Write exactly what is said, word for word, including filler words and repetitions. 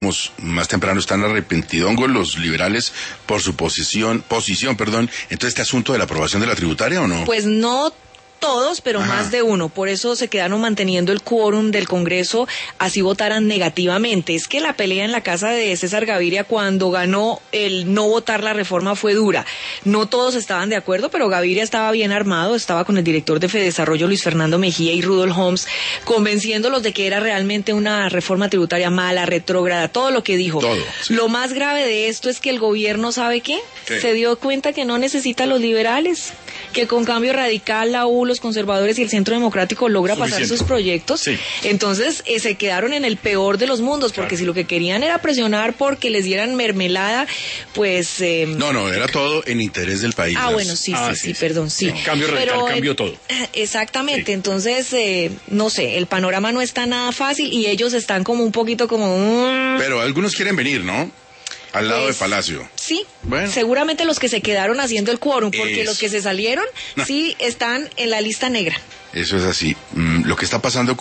más temprano están arrepentidongos los liberales por su posición, posición, perdón, entonces este asunto de la aprobación de la tributaria, ¿o no? Pues no todos, pero Ajá. más de uno. Por eso se quedaron manteniendo el quórum del Congreso, así votaran negativamente. Es que la pelea en la casa de César Gaviria cuando ganó el no votar la reforma fue dura. No todos estaban de acuerdo, pero Gaviria estaba bien armado, estaba con el director de Fedesarrollo, Luis Fernando Mejía, y Rudolf Homs, convenciéndolos de que era realmente una reforma tributaria mala, retrógrada, todo lo que dijo. Todo, sí. Lo más grave de esto es que el gobierno, ¿sabe qué? ¿Qué? Se dio cuenta que no necesita a los liberales, que con Cambio Radical, la U, los conservadores y el Centro Democrático logra Suficiente. pasar sus proyectos. Sí. Entonces eh, se quedaron en el peor de los mundos, porque Claro. si lo que querían era presionar porque les dieran mermelada, pues... Eh, No, no, era todo en interés del país. Ah, las- bueno, sí, Ah, sí, sí, sí, sí. perdón, sí. Sí. Cambio radical, Pero, cambió eh, todo. Exactamente, Sí. entonces, eh, no sé, el panorama no está nada fácil y ellos están como un poquito como... mm, Pero algunos quieren venir, ¿no? Al lado pues, de Palacio. Sí, Bueno. seguramente los que se quedaron haciendo el quórum, porque Eso. los que se salieron, No. sí están en la lista negra. Eso es así. Mm, lo que está pasando